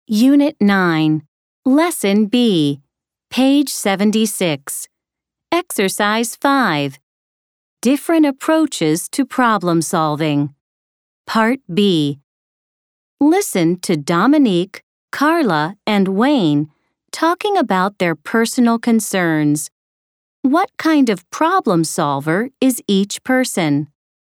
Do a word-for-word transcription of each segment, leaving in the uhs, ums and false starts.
Unit nine, Lesson B, page seventy-six. Exercise five. Different approaches to problem solving. Part B. Listen to Dominique, Carla, and Wayne talking about their personal concerns. What kind of problem solver is each person?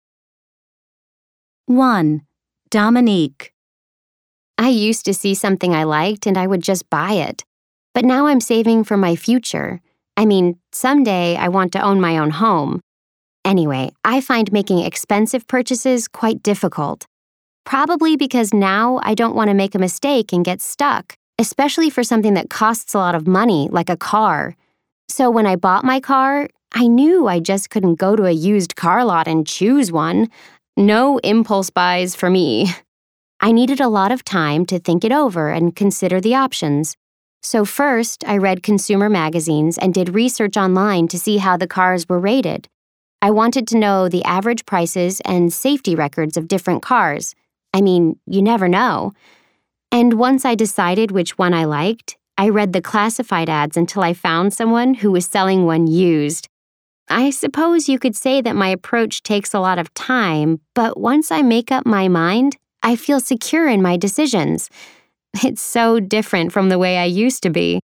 one. Dominique. I used to see something I liked and I would just buy it. But now I'm saving for my future. I mean, someday I want to own my own home. Anyway, I find making expensive purchases quite difficult. Probably because now I don't want to make a mistake and get stuck, especially for something that costs a lot of money, like a car. So when I bought my car, I knew I just couldn't go to a used car lot and choose one. No impulse buys for me. I needed a lot of time to think it over and consider the options. So first, I read consumer magazines and did research online to see how the cars were rated. I wanted to know the average prices and safety records of different cars. I mean, you never know. And once I decided which one I liked, I read the classified ads until I found someone who was selling one used. I suppose you could say that my approach takes a lot of time, but once I make up my mind, I feel secure in my decisions. It's so different from the way I used to be.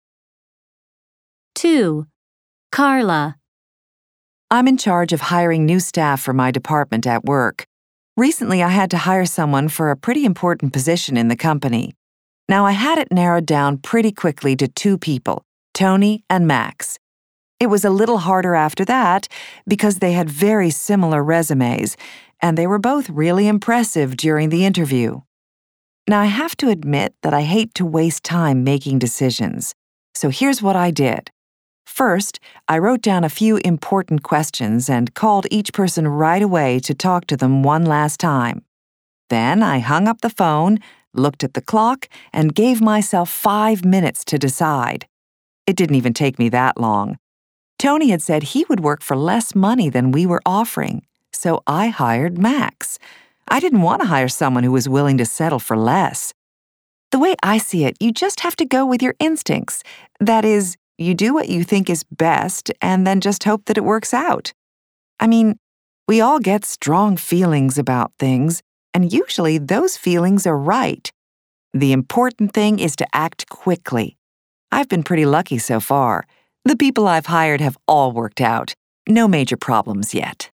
two. Carla. I'm in charge of hiring new staff for my department at work. Recently, I had to hire someone for a pretty important position in the company. Now, I had it narrowed down pretty quickly to two people, Tony and Max. It was a little harder after that because they had very similar resumes, and they were both really impressive during the interview. Now, I have to admit that I hate to waste time making decisions, so here's what I did. First, I wrote down a few important questions and called each person right away to talk to them one last time. Then I hung up the phone, looked at the clock, and gave myself five minutes to decide. It didn't even take me that long. Tony had said he would work for less money than we were offering, so I hired Max. I didn't want to hire someone who was willing to settle for less. The way I see it, you just have to go with your instincts. That is, you do what you think is best and then just hope that it works out. I mean, we all get strong feelings about things, and usually those feelings are right. The important thing is to act quickly. I've been pretty lucky so far. The people I've hired have all worked out. No major problems yet.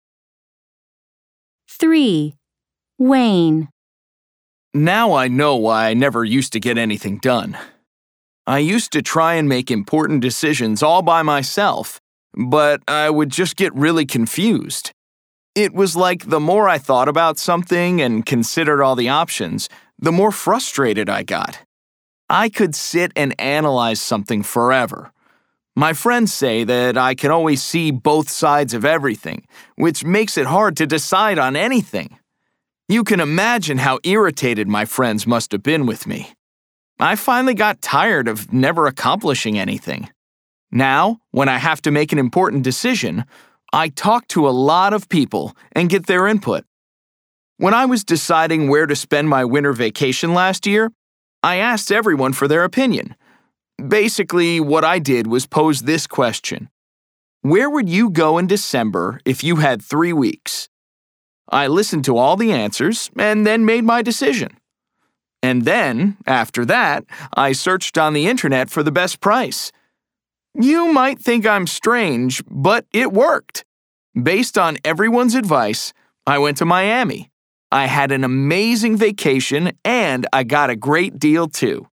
three. Wayne. Now I know why I never used to get anything done. I used to try and make important decisions all by myself, but I would just get really confused. It was like the more I thought about something and considered all the options, the more frustrated I got. I could sit and analyze something forever. My friends say that I can always see both sides of everything, which makes it hard to decide on anything. You can imagine how irritated my friends must have been with me. I finally got tired of never accomplishing anything. Now, when I have to make an important decision, I talk to a lot of people and get their input. When I was deciding where to spend my winter vacation last year, I asked everyone for their opinion. Basically, what I did was pose this question. Where would you go in December if you had three weeks? I listened to all the answers and then made my decision. And then, after that, I searched on the internet for the best price. You might think I'm strange, but it worked. Based on everyone's advice, I went to Miami. I had an amazing vacation and I got a great deal too.